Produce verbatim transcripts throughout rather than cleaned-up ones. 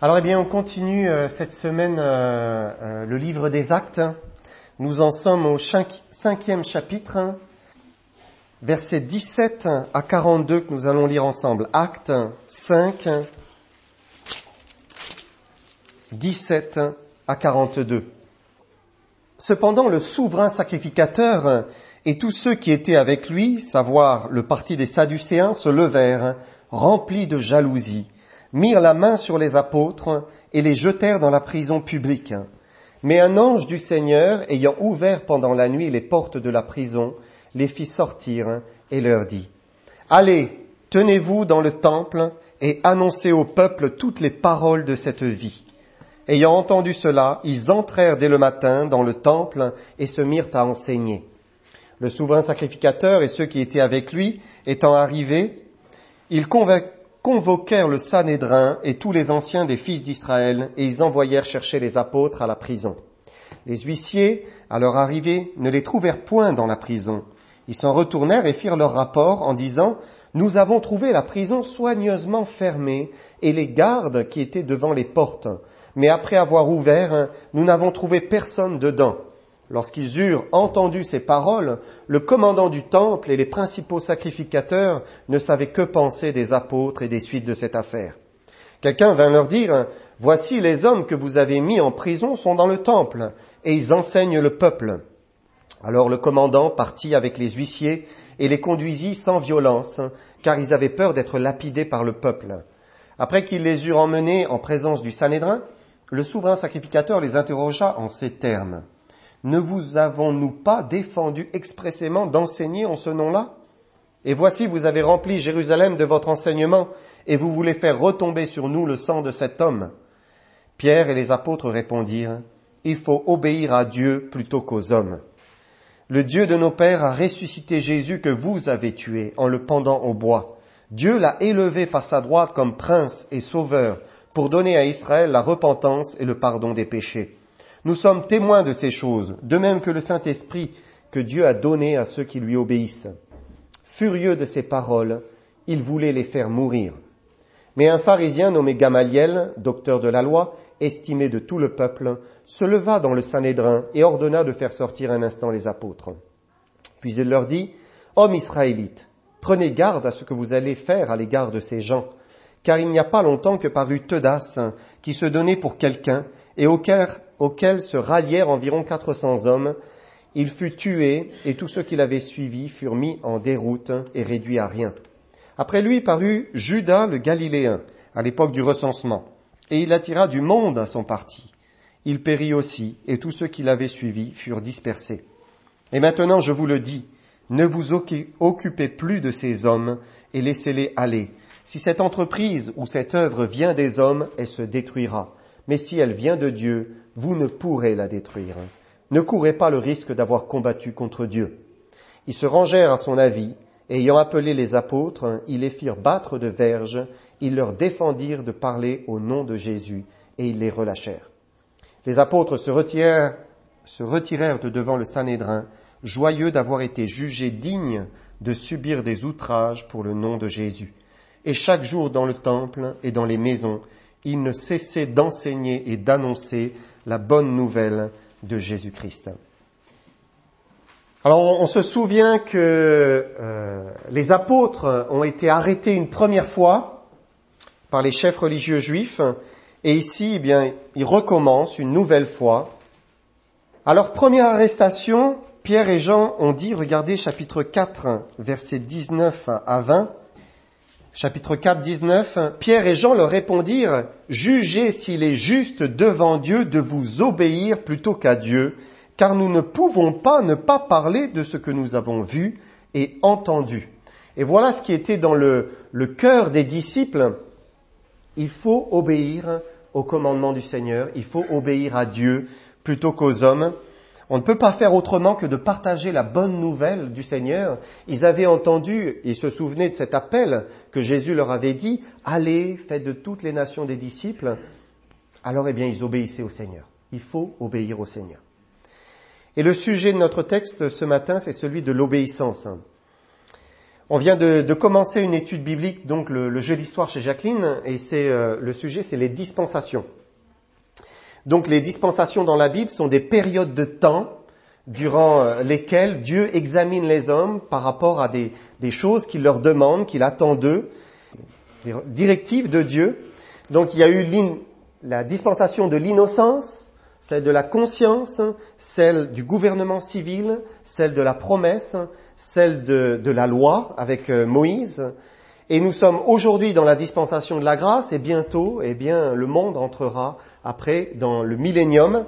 Alors, eh bien, on continue euh, cette semaine euh, euh, le livre des Actes. Nous en sommes au cinq, cinquième chapitre, versets dix-sept à quarante-deux que nous allons lire ensemble. Actes cinq, dix-sept à quarante-deux. Cependant, le souverain sacrificateur et tous ceux qui étaient avec lui, savoir le parti des Sadducéens, se levèrent, remplis de jalousie, mirent la main sur les apôtres et les jetèrent dans la prison publique. Mais un ange du Seigneur, ayant ouvert pendant la nuit les portes de la prison, les fit sortir et leur dit : « Allez, tenez-vous dans le temple et annoncez au peuple toutes les paroles de cette vie. » Ayant entendu cela, ils entrèrent dès le matin dans le temple et se mirent à enseigner. Le souverain sacrificateur et ceux qui étaient avec lui étant arrivés, ils convoquèrent le Sanhédrin et tous les anciens des fils d'Israël, et ils envoyèrent chercher les apôtres à la prison. Les huissiers, à leur arrivée, ne les trouvèrent point dans la prison. Ils s'en retournèrent et firent leur rapport en disant : « Nous avons trouvé la prison soigneusement fermée et les gardes qui étaient devant les portes. Mais après avoir ouvert, nous n'avons trouvé personne dedans. » Lorsqu'ils eurent entendu ces paroles, le commandant du temple et les principaux sacrificateurs ne savaient que penser des apôtres et des suites de cette affaire. Quelqu'un vint leur dire : « Voici les hommes que vous avez mis en prison sont dans le temple, et ils enseignent le peuple. » Alors le commandant partit avec les huissiers et les conduisit sans violence, car ils avaient peur d'être lapidés par le peuple. Après qu'il les eut emmenés en présence du Sanhédrin, le souverain sacrificateur les interrogea en ces termes : « Ne vous avons-nous pas défendu expressément d'enseigner en ce nom-là ? Et voici, vous avez rempli Jérusalem de votre enseignement, et vous voulez faire retomber sur nous le sang de cet homme. » Pierre et les apôtres répondirent : « Il faut obéir à Dieu plutôt qu'aux hommes. Le Dieu de nos pères a ressuscité Jésus que vous avez tué en le pendant au bois. Dieu l'a élevé par sa droite comme prince et sauveur pour donner à Israël la repentance et le pardon des péchés. Nous sommes témoins de ces choses, de même que le Saint-Esprit que Dieu a donné à ceux qui lui obéissent. » Furieux de ces paroles, il voulait les faire mourir. Mais un pharisien nommé Gamaliel, docteur de la loi, estimé de tout le peuple, se leva dans le Sanhédrin et ordonna de faire sortir un instant les apôtres. Puis il leur dit : « Hommes israélites, prenez garde à ce que vous allez faire à l'égard de ces gens, car il n'y a pas longtemps que parut Teudas, qui se donnait pour quelqu'un, et auquel, auquel se rallièrent environ quatre cents hommes. Il fut tué, et tous ceux qui l'avaient suivi furent mis en déroute et réduits à rien. Après lui parut Judas le Galiléen, à l'époque du recensement, et il attira du monde à son parti. Il périt aussi, et tous ceux qui l'avaient suivi furent dispersés. Et maintenant, je vous le dis, ne vous occupez plus de ces hommes, et laissez-les aller. Si cette entreprise ou cette œuvre vient des hommes, elle se détruira. Mais si elle vient de Dieu, vous ne pourrez la détruire. Ne courez pas le risque d'avoir combattu contre Dieu. » Ils se rangèrent à son avis, et ayant appelé les apôtres, ils les firent battre de verges, ils leur défendirent de parler au nom de Jésus, et ils les relâchèrent. Les apôtres se retirèrent, se retirèrent de devant le Sanhédrin, joyeux d'avoir été jugés dignes de subir des outrages pour le nom de Jésus. Et chaque jour dans le temple et dans les maisons, ils ne cessaient d'enseigner et d'annoncer la bonne nouvelle de Jésus-Christ. Alors on, on se souvient que euh, les apôtres ont été arrêtés une première fois par les chefs religieux juifs, et ici, eh bien, ils recommencent une nouvelle fois. À leur première arrestation, Pierre et Jean ont dit, regardez chapitre quatre, versets dix-neuf à vingt, chapitre quatre, dix-neuf, Pierre et Jean leur répondirent : « Jugez s'il est juste devant Dieu de vous obéir plutôt qu'à Dieu, car nous ne pouvons pas ne pas parler de ce que nous avons vu et entendu. » Et voilà ce qui était dans le, le cœur des disciples. Il faut obéir au commandement du Seigneur, il faut obéir à Dieu plutôt qu'aux hommes. On ne peut pas faire autrement que de partager la bonne nouvelle du Seigneur. Ils avaient entendu, ils se souvenaient de cet appel que Jésus leur avait dit, « Allez, faites de toutes les nations des disciples. » Alors, eh bien, ils obéissaient au Seigneur. Il faut obéir au Seigneur. Et le sujet de notre texte ce matin, c'est celui de l'obéissance. On vient de, de commencer une étude biblique, donc le, le jeudi soir chez Jacqueline, et c'est euh, le sujet, c'est les dispensations. Donc les dispensations dans la Bible sont des périodes de temps durant euh, lesquelles Dieu examine les hommes par rapport à des, des choses qu'il leur demande, qu'il attend d'eux, les directives de Dieu. Donc il y a eu la dispensation de l'innocence, celle de la conscience, celle du gouvernement civil, celle de la promesse, celle de, de la loi avec euh, Moïse. Et nous sommes aujourd'hui dans la dispensation de la grâce et bientôt, eh bien, le monde entrera après dans le millénium.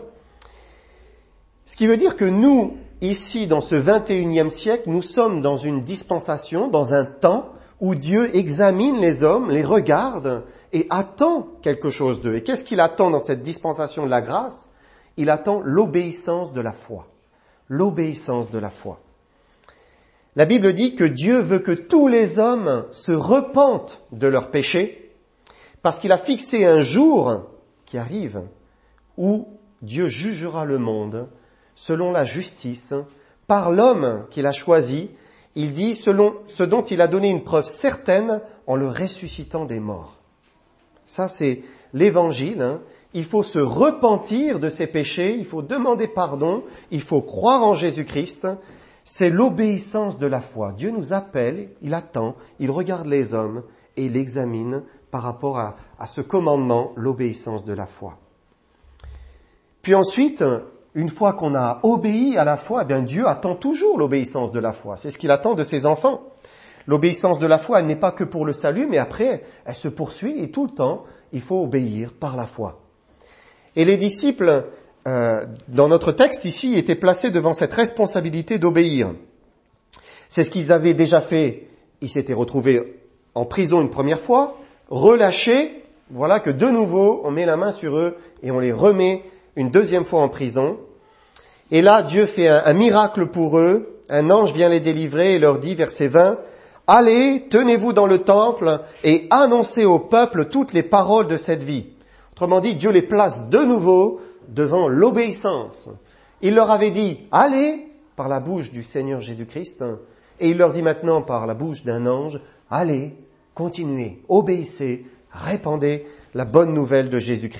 Ce qui veut dire que nous, ici, dans ce vingt et unième siècle, nous sommes dans une dispensation, dans un temps où Dieu examine les hommes, les regarde et attend quelque chose d'eux. Et qu'est-ce qu'il attend dans cette dispensation de la grâce ? Il attend l'obéissance de la foi. L'obéissance de la foi. La Bible dit que Dieu veut que tous les hommes se repentent de leurs péchés parce qu'il a fixé un jour qui arrive où Dieu jugera le monde selon la justice par l'homme qu'il a choisi. Il dit selon ce dont il a donné une preuve certaine en le ressuscitant des morts. Ça, c'est l'évangile. Hein. Il faut se repentir de ses péchés, il faut demander pardon, il faut croire en Jésus-Christ. C'est l'obéissance de la foi. Dieu nous appelle, il attend, il regarde les hommes et il examine par rapport à, à ce commandement, l'obéissance de la foi. Puis ensuite, une fois qu'on a obéi à la foi, eh bien Dieu attend toujours l'obéissance de la foi. C'est ce qu'il attend de ses enfants. L'obéissance de la foi, elle n'est pas que pour le salut, mais après, elle se poursuit et tout le temps, il faut obéir par la foi. Et les disciples, euh, dans notre texte ici, étaient placés devant cette responsabilité d'obéir. C'est ce qu'ils avaient déjà fait. Ils s'étaient retrouvés en prison une première fois, relâchés. Voilà que de nouveau, on met la main sur eux et on les remet une deuxième fois en prison. Et là, Dieu fait un, un miracle pour eux. Un ange vient les délivrer et leur dit, verset vingt, « Allez, tenez-vous dans le temple et annoncez au peuple toutes les paroles de cette vie. » Autrement dit, Dieu les place de nouveau devant l'obéissance. Il leur avait dit, « Allez » par la bouche du Seigneur Jésus-Christ, et il leur dit maintenant par la bouche d'un ange, « Allez, continuez, obéissez, répandez la bonne nouvelle de Jésus-Christ. »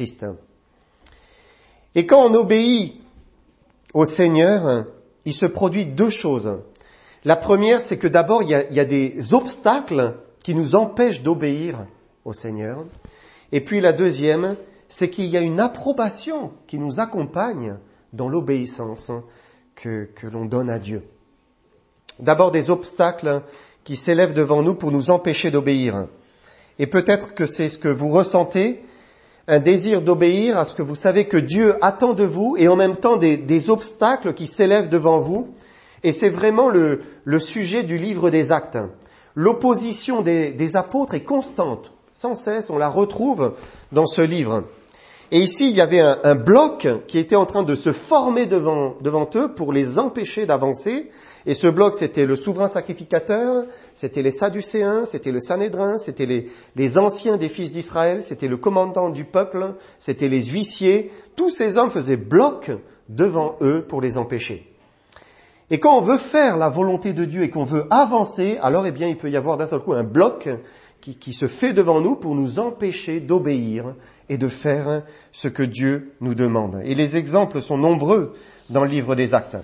Et quand on obéit au Seigneur, il se produit deux choses. La première, c'est que d'abord, il y a, il y a des obstacles qui nous empêchent d'obéir au Seigneur. Et puis la deuxième, c'est qu'il y a une approbation qui nous accompagne dans l'obéissance que, que l'on donne à Dieu. D'abord des obstacles qui s'élèvent devant nous pour nous empêcher d'obéir. Et peut-être que c'est ce que vous ressentez, un désir d'obéir à ce que vous savez que Dieu attend de vous et en même temps des, des obstacles qui s'élèvent devant vous. Et c'est vraiment le, le sujet du livre des Actes. L'opposition des, des apôtres est constante. Sans cesse, on la retrouve dans ce livre. Et ici, il y avait un, un bloc qui était en train de se former devant, devant eux pour les empêcher d'avancer. Et ce bloc, c'était le souverain sacrificateur, c'était les Sadducéens, c'était le Sanhédrin, c'était les, les anciens des fils d'Israël, c'était le commandant du peuple, c'était les huissiers. Tous ces hommes faisaient bloc devant eux pour les empêcher. Et quand on veut faire la volonté de Dieu et qu'on veut avancer, alors eh bien, il peut y avoir d'un seul coup un bloc qui, qui se fait devant nous pour nous empêcher d'obéir et de faire ce que Dieu nous demande. Et les exemples sont nombreux dans le livre des Actes.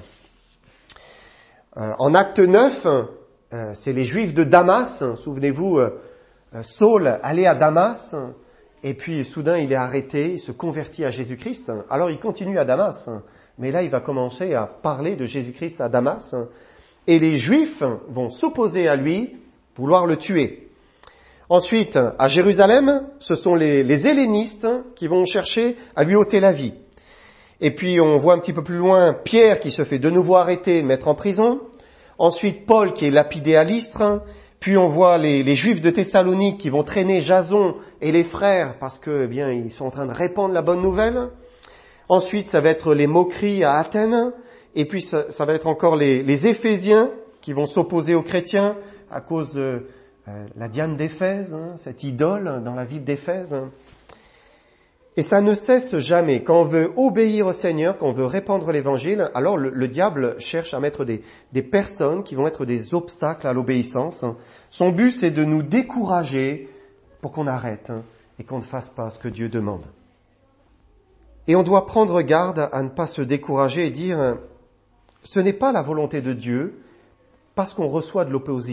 Euh, en Acte neuf, euh, c'est les Juifs de Damas. Souvenez-vous, euh, Saul allait à Damas et puis soudain il est arrêté, il se convertit à Jésus-Christ. Alors il continue à Damas, mais là il va commencer à parler de Jésus-Christ à Damas. Et les Juifs vont s'opposer à lui, vouloir le tuer. Ensuite, à Jérusalem, ce sont les, les hellénistes qui vont chercher à lui ôter la vie. Et puis on voit un petit peu plus loin Pierre qui se fait de nouveau arrêter, mettre en prison. Ensuite Paul qui est lapidé à l'Istre. Puis on voit les, les Juifs de Thessalonique qui vont traîner Jason et les frères parce que, eh bien, ils sont en train de répandre la bonne nouvelle. Ensuite, ça va être les moqueries à Athènes. Et puis ça, ça va être encore les, les Éphésiens qui vont s'opposer aux chrétiens à cause de euh, la Diane d'Éphèse, hein, cette idole dans la ville d'Éphèse. Et ça ne cesse jamais. Quand on veut obéir au Seigneur, quand on veut répandre l'Évangile, alors le, le diable cherche à mettre des, des personnes qui vont être des obstacles à l'obéissance. Son but, c'est de nous décourager pour qu'on arrête et qu'on ne fasse pas ce que Dieu demande. Et on doit prendre garde à ne pas se décourager et dire « ce n'est pas la volonté de Dieu parce qu'on reçoit de l'opposition ».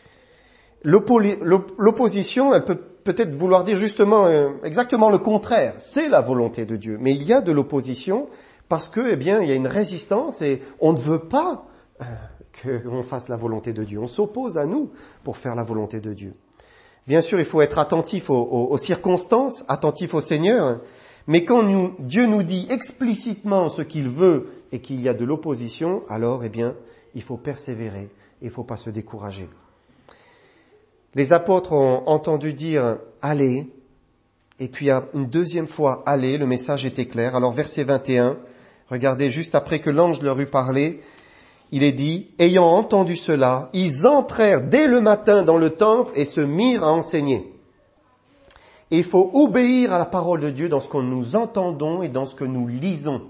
L'opposition, elle peut peut-être vouloir dire justement euh, exactement le contraire. C'est la volonté de Dieu. Mais il y a de l'opposition parce que, eh bien, il y a une résistance et on ne veut pas euh, qu'on fasse la volonté de Dieu. On s'oppose à nous pour faire la volonté de Dieu. Bien sûr, il faut être attentif aux, aux, aux circonstances, attentif au Seigneur. Mais quand nous, Dieu nous dit explicitement ce qu'il veut et qu'il y a de l'opposition, alors, eh bien, il faut persévérer. Il ne faut pas se décourager. Les apôtres ont entendu dire « allez », et puis une deuxième fois « allez », le message était clair. Alors verset vingt et un, regardez, juste après que l'ange leur eut parlé, il est dit « ayant entendu cela, ils entrèrent dès le matin dans le temple et se mirent à enseigner ». Et il faut obéir à la parole de Dieu dans ce que nous entendons et dans ce que nous lisons.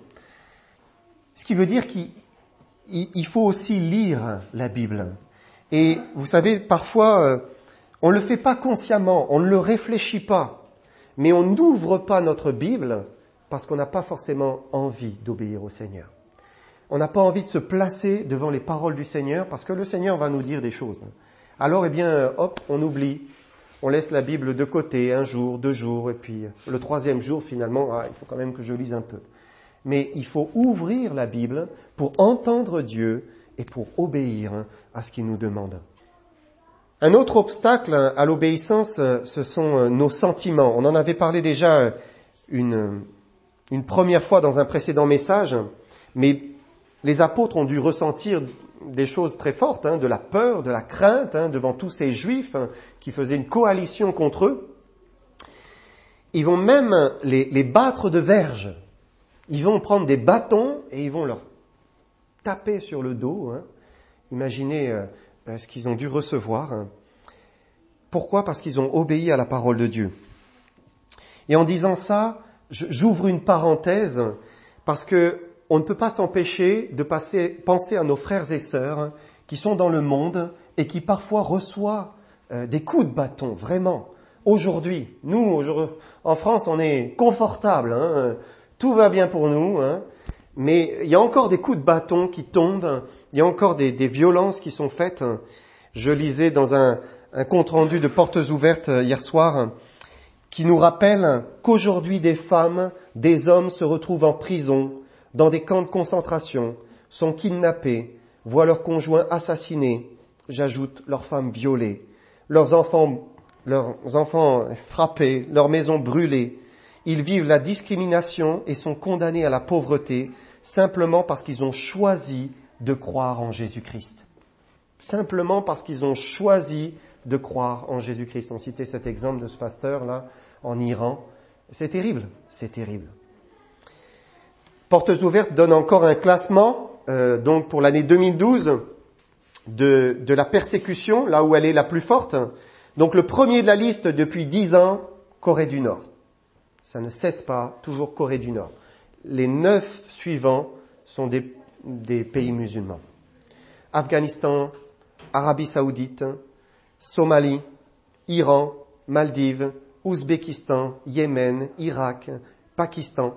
Ce qui veut dire qu'il faut aussi lire la Bible. Et vous savez, parfois, on ne le fait pas consciemment, on ne le réfléchit pas, mais on n'ouvre pas notre Bible parce qu'on n'a pas forcément envie d'obéir au Seigneur. On n'a pas envie de se placer devant les paroles du Seigneur parce que le Seigneur va nous dire des choses. Alors, eh bien, hop, on oublie, on laisse la Bible de côté un jour, deux jours, et puis le troisième jour, finalement, ah, il faut quand même que je lise un peu. Mais il faut ouvrir la Bible pour entendre Dieu et pour obéir à ce qu'il nous demande. Un autre obstacle à l'obéissance, ce sont nos sentiments. On en avait parlé déjà une, une première fois dans un précédent message, mais les apôtres ont dû ressentir des choses très fortes, hein, de la peur, de la crainte, hein, devant tous ces juifs hein, qui faisaient une coalition contre eux. Ils vont même les, les battre de verge. Ils vont prendre des bâtons et ils vont leur taper sur le dos. Hein. Imaginez euh, ce qu'ils ont dû recevoir. Hein. Pourquoi ? Parce qu'ils ont obéi à la parole de Dieu. Et en disant ça, j'ouvre une parenthèse parce que on ne peut pas s'empêcher de passer, penser à nos frères et sœurs qui sont dans le monde et qui parfois reçoivent euh, des coups de bâton, vraiment. Aujourd'hui, nous, aujourd'hui, en France, on est confortable, hein, tout va bien pour nous, hein, mais il y a encore des coups de bâton qui tombent, il y a encore des, des violences qui sont faites. Je lisais dans un, un compte-rendu de Portes Ouvertes hier soir qui nous rappelle qu'aujourd'hui des femmes, des hommes se retrouvent en prison, dans des camps de concentration, sont kidnappés, voient leurs conjoints assassinés, j'ajoute leurs femmes violées, leurs enfants, leurs enfants frappés, leurs maisons brûlées. Ils vivent la discrimination et sont condamnés à la pauvreté simplement parce qu'ils ont choisi de croire en Jésus-Christ. Simplement parce qu'ils ont choisi de croire en Jésus-Christ. On citait cet exemple de ce pasteur-là en Iran. C'est terrible, c'est terrible. Portes Ouvertes donne encore un classement, euh, donc pour l'année deux mille douze, de, de la persécution, là où elle est la plus forte. Donc le premier de la liste depuis dix ans, Corée du Nord. Ça ne cesse pas, toujours Corée du Nord. Les neuf suivants sont des, des pays musulmans. Afghanistan, Arabie Saoudite, Somalie, Iran, Maldives, Ouzbékistan, Yémen, Irak, Pakistan.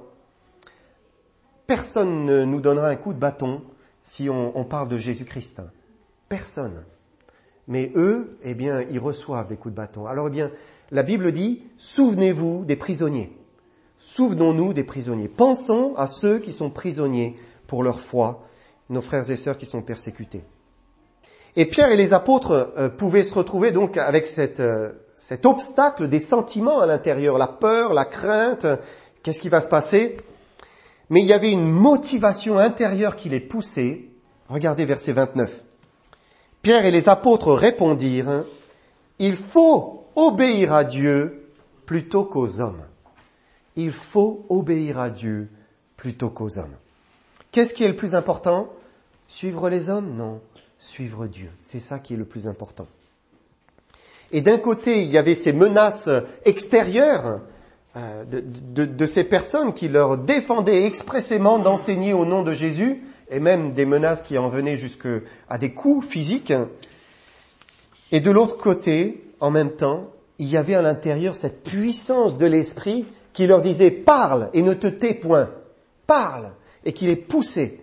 Personne ne nous donnera un coup de bâton si on, on parle de Jésus-Christ. Personne. Mais eux, eh bien, ils reçoivent des coups de bâton. Alors, eh bien, la Bible dit, souvenez-vous des prisonniers. Souvenons-nous des prisonniers. Pensons à ceux qui sont prisonniers pour leur foi, nos frères et sœurs qui sont persécutés. Et Pierre et les apôtres euh, pouvaient se retrouver donc avec cette, euh, cet obstacle des sentiments à l'intérieur, la peur, la crainte, qu'est-ce qui va se passer ? Mais il y avait une motivation intérieure qui les poussait. Regardez verset vingt-neuf. Pierre et les apôtres répondirent, « Il faut obéir à Dieu plutôt qu'aux hommes. » Il faut obéir à Dieu plutôt qu'aux hommes. Qu'est-ce qui est le plus important ? Suivre les hommes ? Non, suivre Dieu. C'est ça qui est le plus important. Et d'un côté, il y avait ces menaces extérieures, euh, de, de, de ces personnes qui leur défendaient expressément d'enseigner au nom de Jésus, et même des menaces qui en venaient jusqu'à des coups physiques. Et de l'autre côté, en même temps, il y avait à l'intérieur cette puissance de l'esprit qui leur disait « Parle et ne te tais point, parle » et qui les poussait.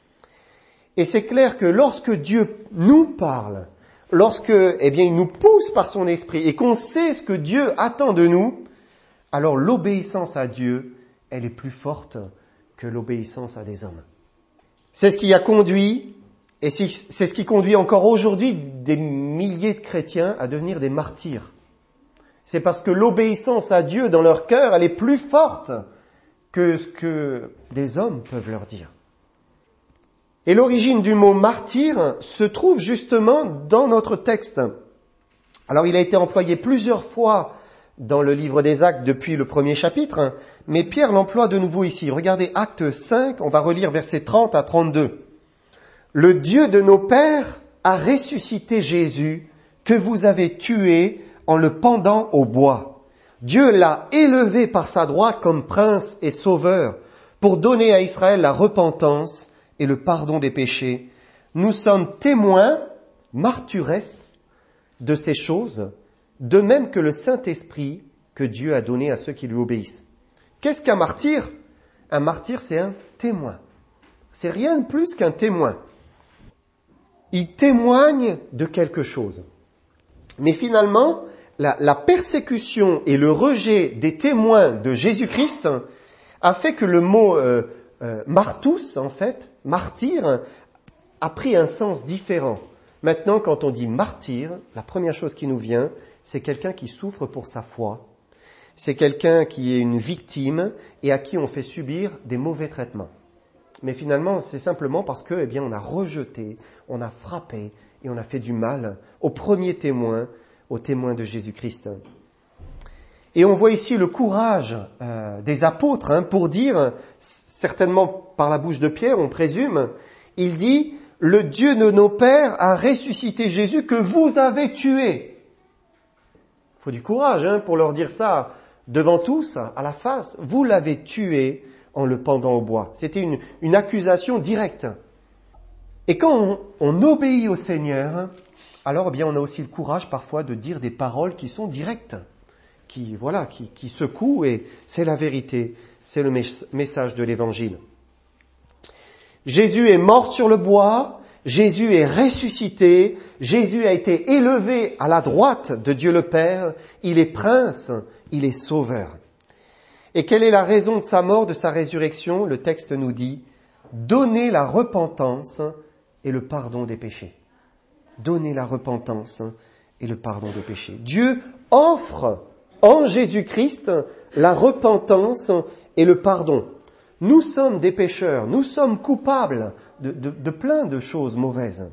Et c'est clair que lorsque Dieu nous parle, lorsque, eh bien, il nous pousse par son esprit et qu'on sait ce que Dieu attend de nous, alors l'obéissance à Dieu, elle est plus forte que l'obéissance à des hommes. C'est ce qui a conduit, et c'est ce qui conduit encore aujourd'hui des milliers de chrétiens à devenir des martyrs. C'est parce que l'obéissance à Dieu dans leur cœur, elle est plus forte que ce que des hommes peuvent leur dire. Et l'origine du mot martyr se trouve justement dans notre texte. Alors il a été employé plusieurs fois dans le livre des Actes depuis le premier chapitre, mais Pierre l'emploie de nouveau ici. Regardez Actes cinq, on va relire versets trente à trente-deux. Le Dieu de nos pères a ressuscité Jésus que vous avez tué en le pendant au bois. Dieu l'a élevé par sa droite comme prince et sauveur pour donner à Israël la repentance et le pardon des péchés. Nous sommes témoins, martyres, de ces choses, de même que le Saint-Esprit que Dieu a donné à ceux qui lui obéissent. Qu'est-ce qu'un martyr ? Un martyr, c'est un témoin. C'est rien de plus qu'un témoin. Il témoigne de quelque chose. Mais finalement, la, la persécution et le rejet des témoins de Jésus-Christ a fait que le mot euh, euh, martus, en fait, martyr, a pris un sens différent. Maintenant, quand on dit martyr, la première chose qui nous vient, c'est quelqu'un qui souffre pour sa foi. C'est quelqu'un qui est une victime et à qui on fait subir des mauvais traitements. Mais finalement, c'est simplement parce que, eh bien, on a rejeté, on a frappé et on a fait du mal au premier témoin, au témoin de Jésus-Christ. Et on voit ici le courage euh, des apôtres hein, pour dire, certainement par la bouche de Pierre, on présume, il dit « Le Dieu de nos pères a ressuscité Jésus que vous avez tué ». Il faut du courage hein, pour leur dire ça devant tous, à la face. Vous l'avez tué en le pendant au bois. C'était une, une accusation directe. Et quand on, on obéit au Seigneur, alors eh bien on a aussi le courage parfois de dire des paroles qui sont directes, qui voilà, qui, qui secouent, et c'est la vérité, c'est le mes- message de l'Évangile. Jésus est mort sur le bois, Jésus est ressuscité, Jésus a été élevé à la droite de Dieu le Père, il est prince, il est sauveur. Et quelle est la raison de sa mort, de sa résurrection ? Le texte nous dit « Donnez la repentance et le pardon des péchés ». Donnez la repentance et le pardon des péchés. Dieu offre en Jésus-Christ la repentance et le pardon. Nous sommes des pécheurs, nous sommes coupables de, de, de plein de choses mauvaises.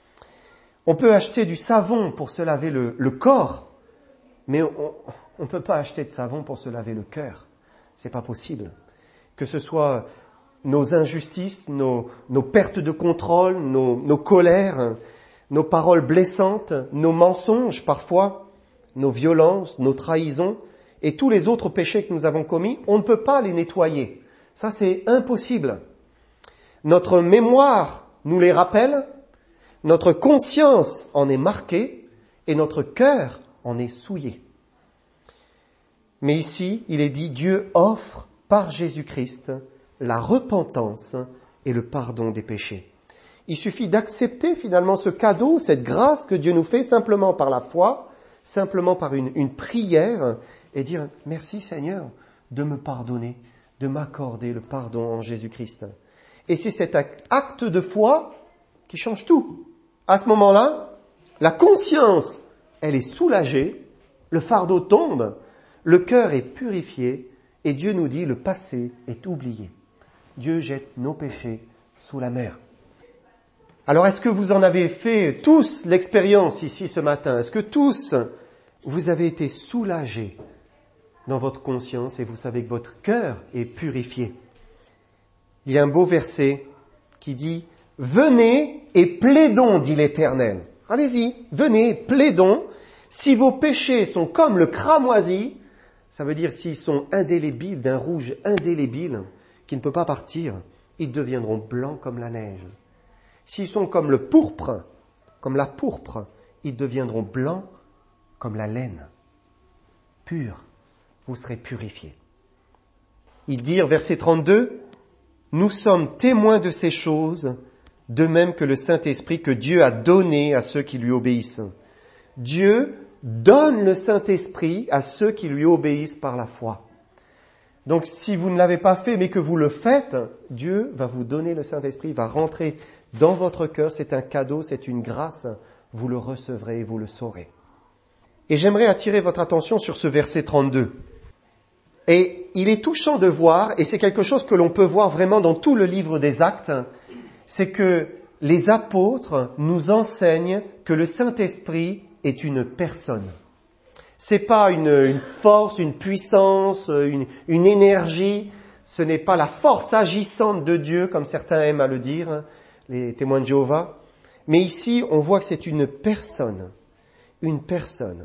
On peut acheter du savon pour se laver le, le corps, mais on ne peut pas acheter de savon pour se laver le cœur. C'est pas possible. Que ce soit nos injustices, nos, nos pertes de contrôle, nos, nos colères, nos paroles blessantes, nos mensonges parfois, nos violences, nos trahisons et tous les autres péchés que nous avons commis, on ne peut pas les nettoyer. Ça, c'est impossible. Notre mémoire nous les rappelle, notre conscience en est marquée et notre cœur en est souillé. Mais ici, il est dit, Dieu offre par Jésus-Christ la repentance et le pardon des péchés. Il suffit d'accepter finalement ce cadeau, cette grâce que Dieu nous fait simplement par la foi, simplement par une, une prière et dire « Merci Seigneur de me pardonner, de m'accorder le pardon en Jésus-Christ. » Et c'est cet acte de foi qui change tout. À ce moment-là, la conscience, elle est soulagée, le fardeau tombe, le cœur est purifié et Dieu nous dit le passé est oublié. Dieu jette nos péchés sous la mer. Alors est-ce que vous en avez fait tous l'expérience ici ce matin ? Est-ce que tous vous avez été soulagés dans votre conscience et vous savez que votre cœur est purifié ? Il y a un beau verset qui dit « Venez et plaidons, dit l'Éternel. » Allez-y, venez, plaidons. Si vos péchés sont comme le cramoisi, Ça veut dire s'ils sont indélébiles, d'un rouge indélébile, qui ne peut pas partir, ils deviendront blancs comme la neige. S'ils sont comme le pourpre, comme la pourpre, ils deviendront blancs comme la laine. Purs, vous serez purifiés. Il dit, verset trente-deux, « Nous sommes témoins de ces choses, de même que le Saint-Esprit que Dieu a donné à ceux qui lui obéissent. » Dieu donne le Saint-Esprit à ceux qui lui obéissent par la foi. Donc si vous ne l'avez pas fait mais que vous le faites, Dieu va vous donner le Saint-Esprit, il va rentrer dans votre cœur, c'est un cadeau, c'est une grâce, vous le recevrez et vous le saurez. Et j'aimerais attirer votre attention sur ce verset trente-deux. Et il est touchant de voir, et c'est quelque chose que l'on peut voir vraiment dans tout le livre des Actes, c'est que les apôtres nous enseignent que le Saint-Esprit est une personne. C'est pas une, une force, une puissance, une, une énergie. Ce n'est pas la force agissante de Dieu, comme certains aiment à le dire, les témoins de Jéhovah. Mais ici, on voit que c'est une personne. Une personne.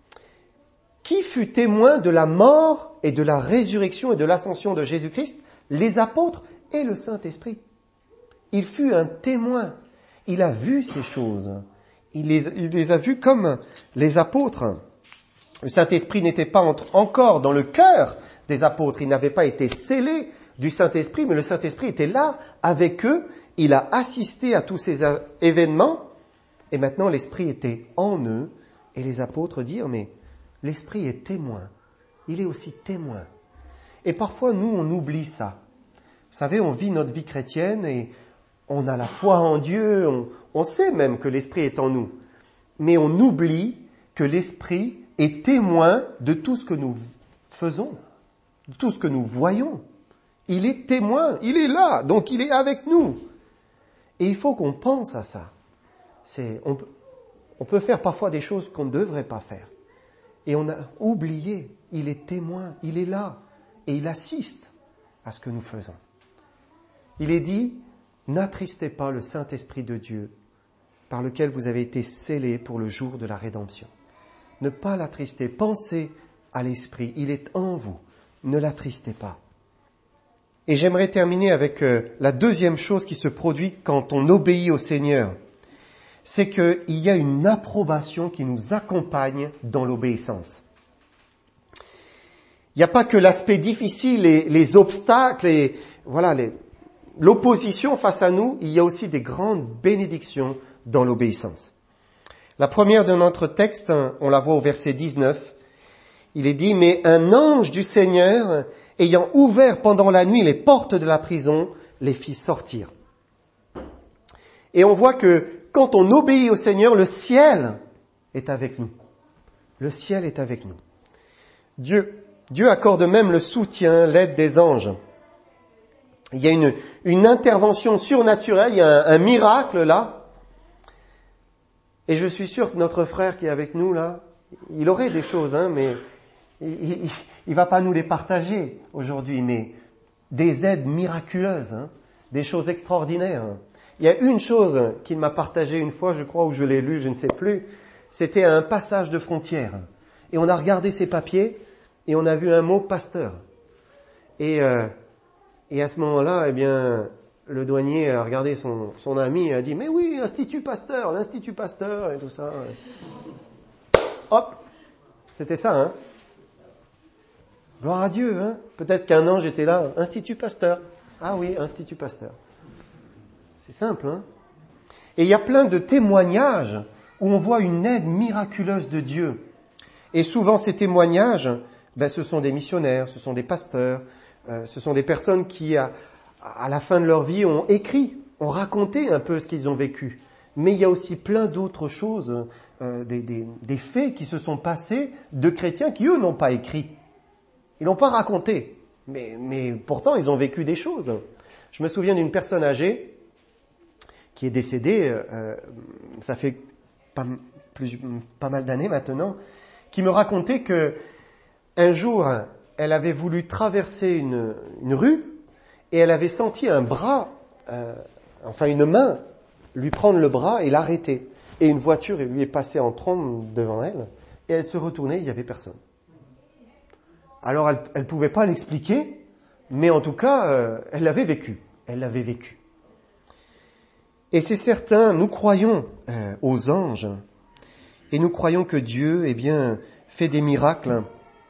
Qui fut témoin de la mort et de la résurrection et de l'ascension de Jésus-Christ? Les apôtres et le Saint-Esprit. Il fut un témoin. Il a vu ces choses. Il les, il les a vues comme les apôtres. Le Saint-Esprit n'était pas entre, encore dans le cœur des apôtres. Il n'avait pas été scellé du Saint-Esprit, mais le Saint-Esprit était là avec eux. Il a assisté à tous ces événements. Et maintenant, l'Esprit était en eux. Et les apôtres dirent, mais l'Esprit est témoin. Il est aussi témoin. Et parfois, nous, on oublie ça. Vous savez, on vit notre vie chrétienne et on a la foi en Dieu, on, on sait même que l'Esprit est en nous. Mais on oublie que l'Esprit est témoin de tout ce que nous faisons, de tout ce que nous voyons. Il est témoin, il est là, donc il est avec nous. Et il faut qu'on pense à ça. C'est, on, on peut faire parfois des choses qu'on ne devrait pas faire. Et on a oublié, il est témoin, il est là, et il assiste à ce que nous faisons. Il est dit, n'attristez pas le Saint-Esprit de Dieu, par lequel vous avez été scellés pour le jour de la rédemption. Ne pas l'attrister, pensez à l'Esprit, il est en vous, ne l'attristez pas. Et j'aimerais terminer avec euh, la deuxième chose qui se produit quand on obéit au Seigneur. C'est qu'il y a une approbation qui nous accompagne dans l'obéissance. Il n'y a pas que l'aspect difficile, les, les obstacles, et voilà, les, l'opposition face à nous, il y a aussi des grandes bénédictions dans l'obéissance. La première de notre texte, on la voit au verset dix-neuf, il est dit « Mais un ange du Seigneur, ayant ouvert pendant la nuit les portes de la prison, les fit sortir. » Et on voit que quand on obéit au Seigneur, le ciel est avec nous. Le ciel est avec nous. Dieu, Dieu accorde même le soutien, l'aide des anges. Il y a une, une intervention surnaturelle, il y a un, un miracle là. Et je suis sûr que notre frère qui est avec nous là, il aurait des choses, hein, mais il, il, il va pas nous les partager aujourd'hui, mais des aides miraculeuses, hein, des choses extraordinaires. Il y a une chose qu'il m'a partagée une fois, je crois, où je l'ai lu, je ne sais plus. C'était un passage de frontière. Et on a regardé ses papiers et on a vu un mot pasteur. Et, euh, et à ce moment-là, eh bien, le douanier a regardé son, son ami et a dit « Mais oui, Institut Pasteur, l'Institut Pasteur et tout ça. » Hop, c'était ça, hein. Gloire à Dieu, hein. Peut-être qu'un ange était là, Institut Pasteur. Ah oui, Institut Pasteur. C'est simple, hein. Et il y a plein de témoignages où on voit une aide miraculeuse de Dieu. Et souvent ces témoignages, ben, ce sont des missionnaires, ce sont des pasteurs, euh, ce sont des personnes qui, à, à la fin de leur vie, ont écrit, ont raconté un peu ce qu'ils ont vécu. Mais il y a aussi plein d'autres choses, euh, des, des, des faits qui se sont passés de chrétiens qui, eux, n'ont pas écrit. Ils n'ont pas raconté. Mais, mais pourtant, ils ont vécu des choses. Je me souviens d'une personne âgée qui est décédée, euh, ça fait pas, plus, pas mal d'années maintenant, qui me racontait que un jour, elle avait voulu traverser une, une rue et elle avait senti un bras, euh, enfin une main, lui prendre le bras et l'arrêter. Et une voiture lui est passée en trombe devant elle et elle se retournait, il n'y avait personne. Alors elle ne pouvait pas l'expliquer, mais en tout cas, euh, elle l'avait vécu. Elle l'avait vécu. Et c'est certain, nous croyons euh, aux anges, et nous croyons que Dieu, eh bien, fait des miracles.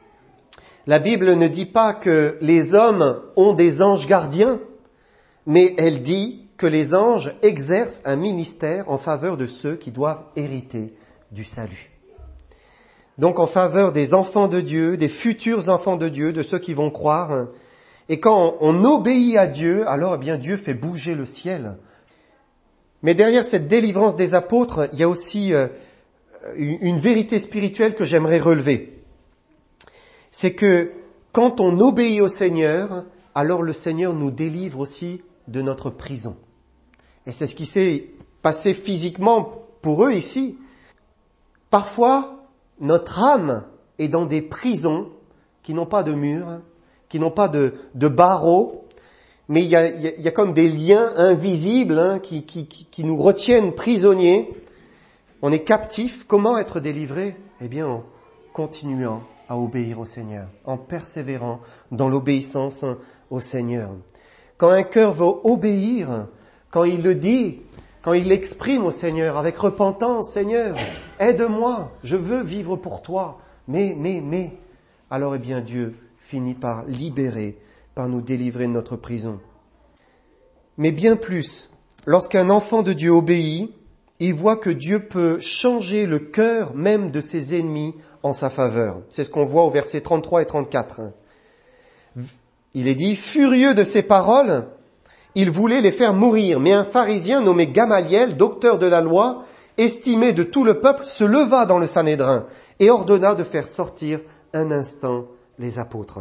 La Bible ne dit pas que les hommes ont des anges gardiens, mais elle dit que les anges exercent un ministère en faveur de ceux qui doivent hériter du salut. Donc en faveur des enfants de Dieu, des futurs enfants de Dieu, de ceux qui vont croire. Et quand on obéit à Dieu, alors eh bien Dieu fait bouger le ciel. Mais derrière cette délivrance des apôtres, il y a aussi euh, une vérité spirituelle que j'aimerais relever. C'est que quand on obéit au Seigneur, alors le Seigneur nous délivre aussi de notre prison. Et c'est ce qui s'est passé physiquement pour eux ici. Parfois, notre âme est dans des prisons qui n'ont pas de murs, qui n'ont pas de, de barreaux, mais il y a, il y a comme des liens invisibles hein, qui, qui, qui, qui nous retiennent prisonniers. On est captif. Comment être délivré ? Eh bien, en continuant à obéir au Seigneur, en persévérant dans l'obéissance au Seigneur. Quand un cœur veut obéir, quand il le dit, quand il l'exprime au Seigneur avec repentance, Seigneur, aide-moi, je veux vivre pour toi, mais, mais, mais, alors eh bien Dieu finit par libérer, par nous délivrer de notre prison. Mais bien plus, lorsqu'un enfant de Dieu obéit, il voit que Dieu peut changer le cœur même de ses ennemis en sa faveur. C'est ce qu'on voit au verset trente-trois et trente-quatre. Il est dit, furieux de ces paroles, il voulait les faire mourir. Mais un pharisien nommé Gamaliel, docteur de la loi, estimé de tout le peuple, se leva dans le Sanhédrin et ordonna de faire sortir un instant les apôtres.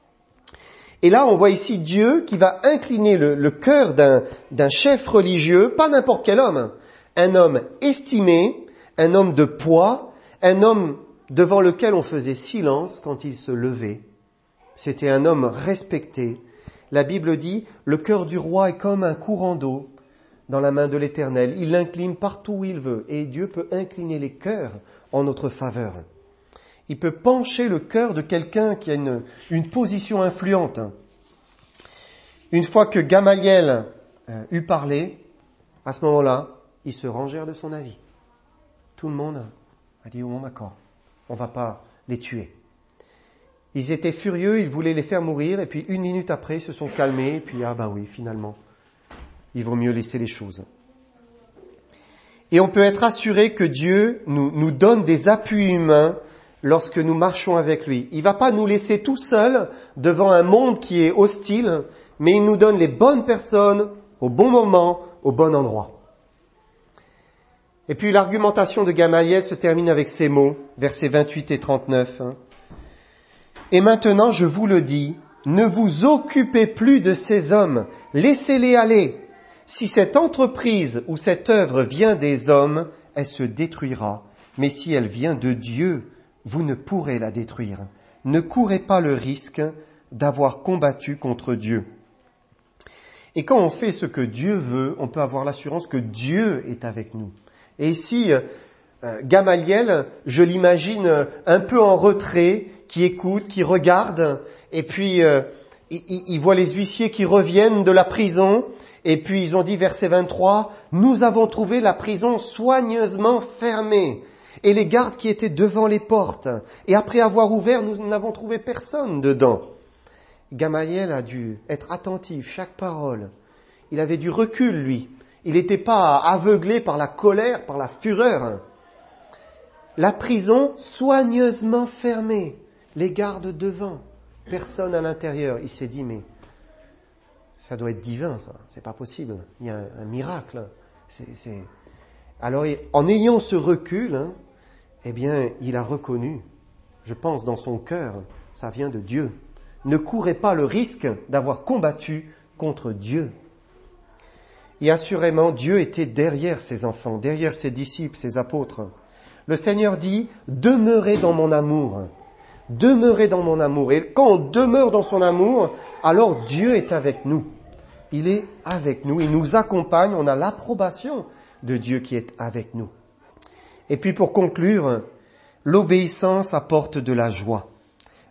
Et là, on voit ici Dieu qui va incliner le, le cœur d'un, d'un chef religieux, pas n'importe quel homme, un homme estimé, un homme de poids, un homme devant lequel on faisait silence quand il se levait. C'était un homme respecté. La Bible dit, le cœur du roi est comme un courant d'eau dans la main de l'Éternel. Il l'incline partout où il veut. Et Dieu peut incliner les cœurs en notre faveur. Il peut pencher le cœur de quelqu'un qui a une, une position influente. Une fois que Gamaliel euh, eut parlé, à ce moment-là, ils se rangèrent de son avis. Tout le monde a dit, oh d'accord, on ne va pas les tuer. Ils étaient furieux, ils voulaient les faire mourir, et puis une minute après, ils se sont calmés, et puis ah bah oui, finalement, il vaut mieux laisser les choses. Et on peut être assuré que Dieu nous, nous donne des appuis humains lorsque nous marchons avec lui. Il ne va pas nous laisser tout seuls devant un monde qui est hostile, mais il nous donne les bonnes personnes au bon moment, au bon endroit. Et puis l'argumentation de Gamaliel se termine avec ces mots, versets vingt-huit et trente-neuf. Et maintenant, je vous le dis, ne vous occupez plus de ces hommes, laissez-les aller. Si cette entreprise ou cette œuvre vient des hommes, elle se détruira. Mais si elle vient de Dieu, vous ne pourrez la détruire. Ne courez pas le risque d'avoir combattu contre Dieu. Et quand on fait ce que Dieu veut, on peut avoir l'assurance que Dieu est avec nous. Et ici, euh, Gamaliel, je l'imagine un peu en retrait, qui écoute, qui regarde, et puis euh, il, il voit les huissiers qui reviennent de la prison, et puis ils ont dit, verset vingt-trois, « Nous avons trouvé la prison soigneusement fermée, et les gardes qui étaient devant les portes, et après avoir ouvert, nous n'avons trouvé personne dedans. » Gamaliel a dû être attentif, chaque parole. Il avait du recul, lui. Il n'était pas aveuglé par la colère, par la fureur. La prison soigneusement fermée. Les gardes devant, personne à l'intérieur. Il s'est dit, mais ça doit être divin, ça. C'est pas possible. Il y a un, un miracle. C'est, c'est... Alors, en ayant ce recul, hein, eh bien, il a reconnu, je pense dans son cœur, ça vient de Dieu. Ne courez pas le risque d'avoir combattu contre Dieu. Et assurément, Dieu était derrière ses enfants, derrière ses disciples, ses apôtres. Le Seigneur dit, demeurez dans mon amour. Demeurez dans mon amour. Et quand on demeure dans son amour, alors Dieu est avec nous. Il est avec nous. Il nous accompagne. On a l'approbation de Dieu qui est avec nous. Et puis pour conclure, l'obéissance apporte de la joie.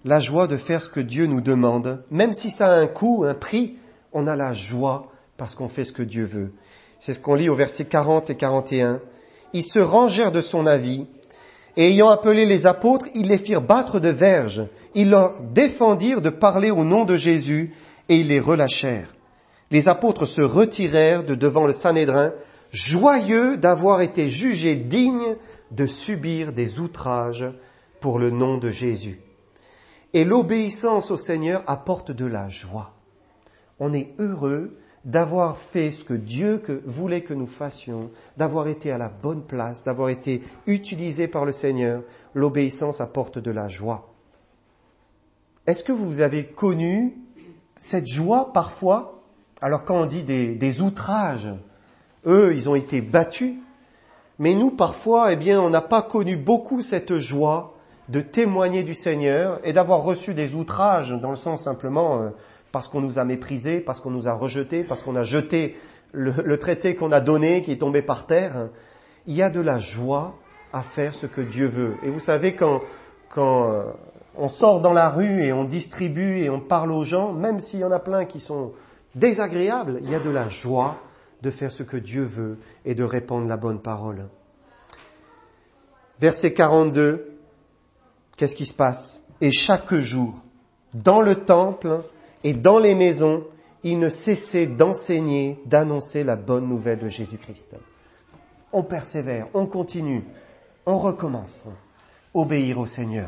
la joie de faire ce que Dieu nous demande. Même si ça a un coût, un prix, on a la joie parce qu'on fait ce que Dieu veut. C'est ce qu'on lit au verset quarante et quarante et un. Ils se rangèrent de son avis, et ayant appelé les apôtres, ils les firent battre de verges. Ils leur défendirent de parler au nom de Jésus, et ils les relâchèrent. Les apôtres se retirèrent de devant le Sanhédrin, joyeux d'avoir été jugés dignes de subir des outrages pour le nom de Jésus. Et l'obéissance au Seigneur apporte de la joie. On est heureux d'avoir fait ce que Dieu que voulait que nous fassions, d'avoir été à la bonne place, d'avoir été utilisé par le Seigneur. L'obéissance apporte de la joie. Est-ce que vous avez connu cette joie parfois? Alors quand on dit des, des outrages, eux, ils ont été battus. Mais nous, parfois, eh bien, on n'a pas connu beaucoup cette joie de témoigner du Seigneur et d'avoir reçu des outrages, dans le sens simplement euh, parce qu'on nous a méprisés, parce qu'on nous a rejetés, parce qu'on a jeté le, le traité qu'on a donné, qui est tombé par terre. Il y a de la joie à faire ce que Dieu veut. Et vous savez, quand, quand euh, on sort dans la rue et on distribue et on parle aux gens, même s'il y en a plein qui sont désagréables, il y a de la joie de faire ce que Dieu veut et de répandre la bonne parole. Verset quarante-deux, qu'est-ce qui se passe? Et chaque jour, dans le temple et dans les maisons, il ne cessait d'enseigner, d'annoncer la bonne nouvelle de Jésus-Christ. On persévère, on continue, on recommence. Obéir au Seigneur.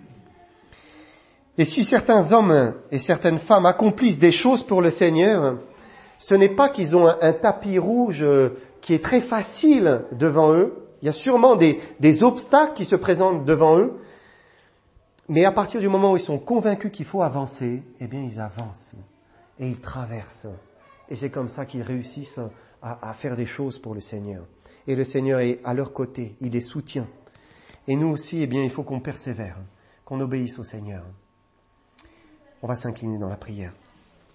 Et si certains hommes et certaines femmes accomplissent des choses pour le Seigneur, ce n'est pas qu'ils ont un, un tapis rouge qui est très facile devant eux. Il y a sûrement des, des obstacles qui se présentent devant eux. Mais à partir du moment où ils sont convaincus qu'il faut avancer, eh bien ils avancent et ils traversent. Et c'est comme ça qu'ils réussissent à, à faire des choses pour le Seigneur. Et le Seigneur est à leur côté, il les soutient. Et nous aussi, eh bien, il faut qu'on persévère, qu'on obéisse au Seigneur. On va s'incliner dans la prière.